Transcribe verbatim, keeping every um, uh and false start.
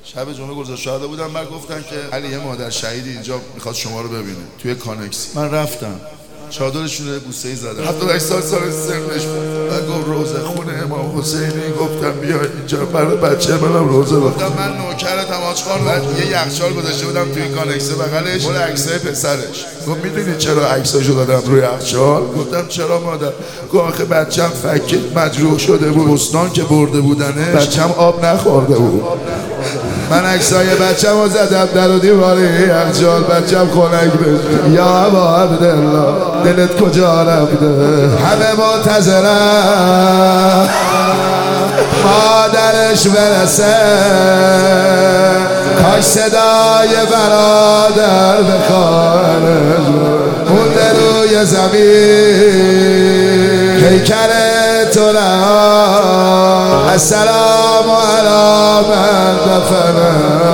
شب جمعه گذشته شاهده بودم، بعد گفتن که علی یه مادر شهیدی اینجا میخواد شما رو ببینه توی کانکسی. من رفتم، چادرشون رو بوسه‌ای زدم، هفتاد و هشت سال سال سنش بود. بعد گفت روزه خونه امام حسینی. گفتم بیا اینجا برای بچه منم روزه بخون. گفتم من نوکرتم حاج خان. بعد یه یخچال گذاشته بودم توی کانکسی بغلش پر عکسای پسرش. گفت میدونی چرا عکساشو دادم روی یخچال؟ گفتم چرا مادر؟ گفت آخه بچه‌م فکر مجروح شده بود، بستان که برده بودنش بچه‌م آب نخورده بود. من عکسای بچه‌م رو زدم در و دیوار یخچال، بچه‌م خنک بشه. یا ابا عبدالله دلت کجا رفته؟ همه منتظرم مادرش برسه، کاش صدای برادر به خانش مونده روی زمین. پیکر تو رها السلام علی من دفنه